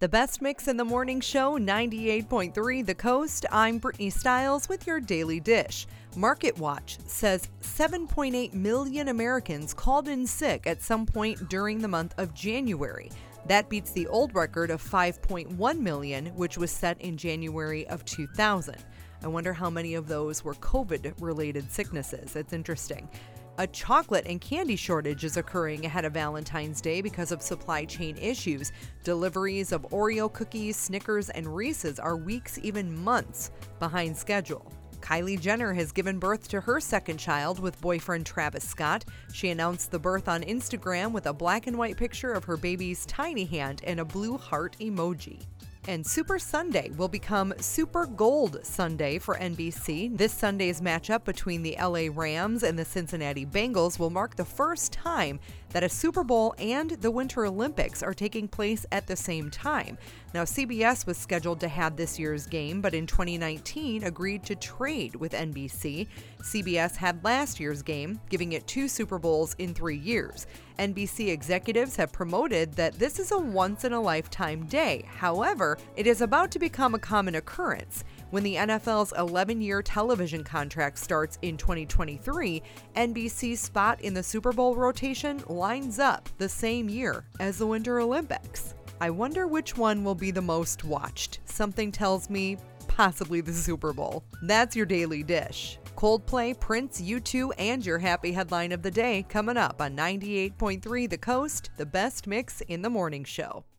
The best mix in the morning show, 98.3 The Coast. I'm Brittany Stiles with your Daily Dish. MarketWatch says 7.8 million Americans called in sick at some point during the month of January. That beats the old record of 5.1 million, which was set in January of 2000. I wonder how many of those were COVID-related sicknesses. It's interesting. A chocolate and candy shortage is occurring ahead of Valentine's Day because of supply chain issues. Deliveries of Oreo cookies, Snickers, and Reese's are weeks, even months behind schedule. Kylie Jenner has given birth to her second child with boyfriend Travis Scott. She announced the birth on Instagram with a black and white picture of her baby's tiny hand and a blue heart emoji. And Super Sunday will become Super Gold Sunday for NBC. This Sunday's matchup between the LA Rams and the Cincinnati Bengals will mark the first time that a Super Bowl and the Winter Olympics are taking place at the same time. Now, CBS was scheduled to have this year's game, but in 2019 agreed to trade with NBC. CBS had last year's game, giving it 2 Super Bowls in 3 years. NBC executives have promoted that this is a once-in-a-lifetime day. However, it is about to become a common occurrence. When the NFL's 11-year television contract starts in 2023, NBC's spot in the Super Bowl rotation lines up the same year as the Winter Olympics. I wonder which one will be the most watched. Something tells me possibly the Super Bowl. That's your Daily Dish. Coldplay, Prince, U2, and your happy headline of the day coming up on 98.3 The Coast, the best mix in the morning show.